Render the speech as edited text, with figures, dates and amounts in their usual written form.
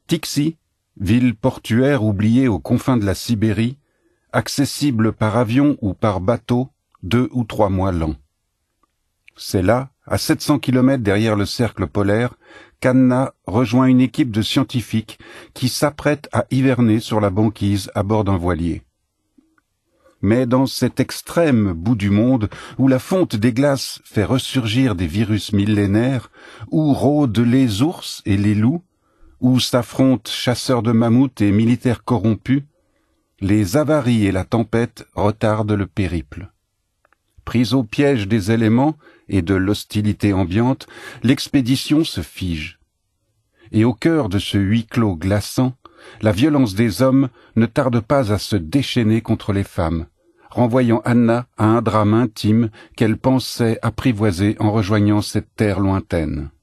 Tixi, ville portuaire oubliée aux confins de la Sibérie, accessible par avion ou par bateau, 2 ou 3 mois l'an. C'est là, à 700 kilomètres derrière le cercle polaire, qu'Anna rejoint une équipe de scientifiques qui s'apprêtent à hiverner sur la banquise à bord d'un voilier. Mais dans cet extrême bout du monde, où la fonte des glaces fait ressurgir des virus millénaires, où rôdent les ours et les loups, où s'affrontent chasseurs de mammouths et militaires corrompus, les avaries et la tempête retardent le périple. Prise au piège des éléments et de l'hostilité ambiante, l'expédition se fige. Et au cœur de ce huis clos glaçant, la violence des hommes ne tarde pas à se déchaîner contre les femmes, renvoyant Anna à un drame intime qu'elle pensait apprivoiser en rejoignant cette terre lointaine.